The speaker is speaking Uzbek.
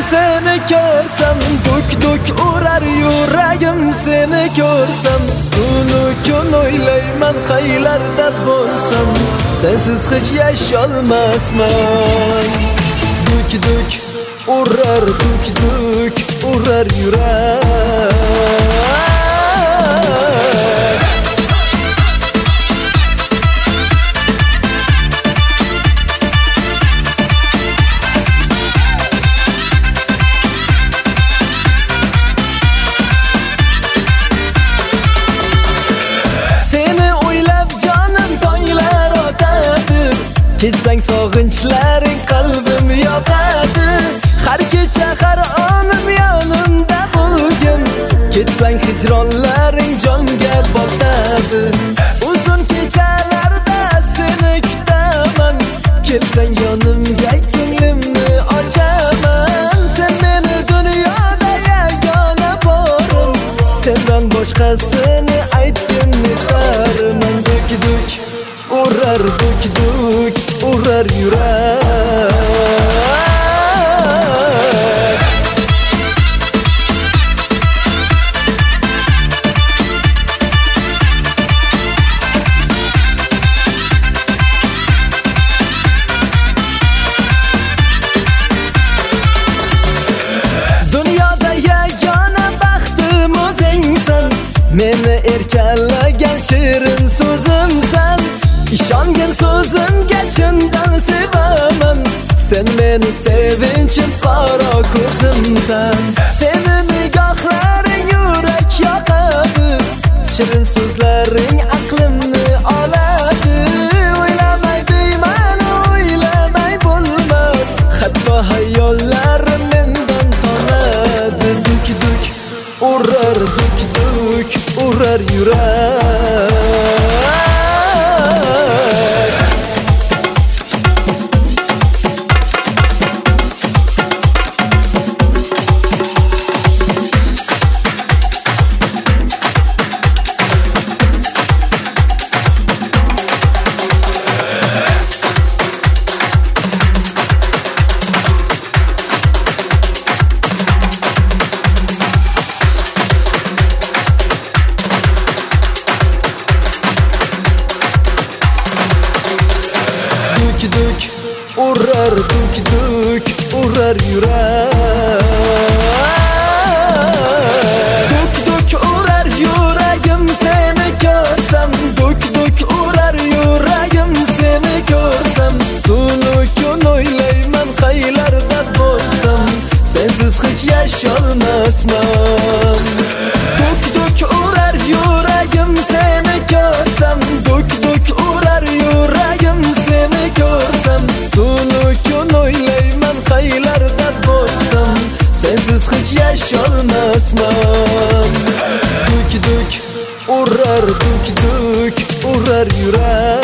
seni ko'rsam, duk urar yuragim seni ko'rsam. Tunu kun o'ylayman qaylarda bo'lsam, sensiz hech yasholmasman. Duk urar, duk urar yurak. Ketsang sog'inchlaring qalbim yoqadi. Har kecha har onim yonimda bo'lgin. Ketsang hijronlaring jonga botadi. Uzun kechalarda seni kutaman. Kelsang yonimga ko'nglimni ochaman. Sen meni dunyoda yagona borim. Sendan boshqasini aytgin yetarman. Duk urar, duk urar yurak. Dunyoda yagona baxtim o'zingsan. Meni erkalagan shirin so'zimsan. İşongin so'zimga chindan sevaman. Sen meni sevinchim qaro ko'zimsan. Seni nigohlaring yurak yoqadi. Shirin so'zlaring aqlimni oladi. O'ylamay deyman, o'ylamay bo'lmas. Hatto hayollarim mendan tonadi. Duk urar, duk urar yurak. Duk urar, duk urar yurak. Duk urar yuragim seni ko'rsam. Duk urar yuragim seni ko'rsam. Tunu kun o'ylayman qaylarda bo'lsam, sensiz hech yasholmasman. Duk urar yuragim seni ko'rsam. Duk urar yuragim seni ko'rsam. Tunu kun o'ylayman qaylarda bo'lsam, sensiz hech yasholmasman. Duk urar, duk urar yurak.